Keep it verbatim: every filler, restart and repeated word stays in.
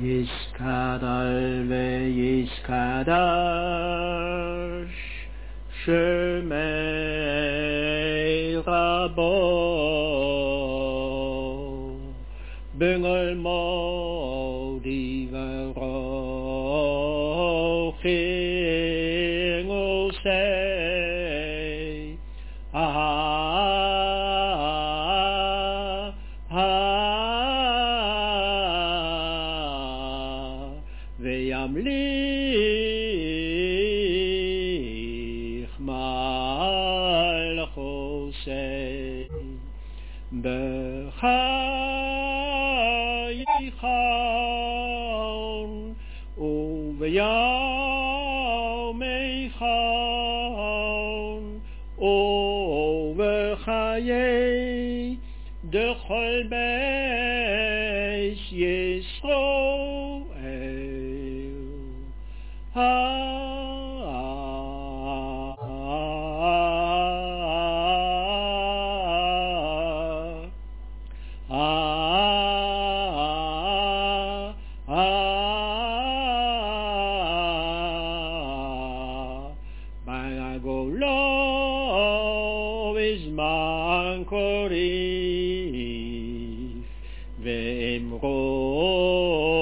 Yiskadal veyiskadash Shemei Rabo Bengel Modi Varoching Osei Ah Ah Veyamlich Malchosei Bechayichon Uveyameichon Uvechayei Dechol Beis Yisroel Ah, ah, ah, Bagagolo is Mankorif, Vemro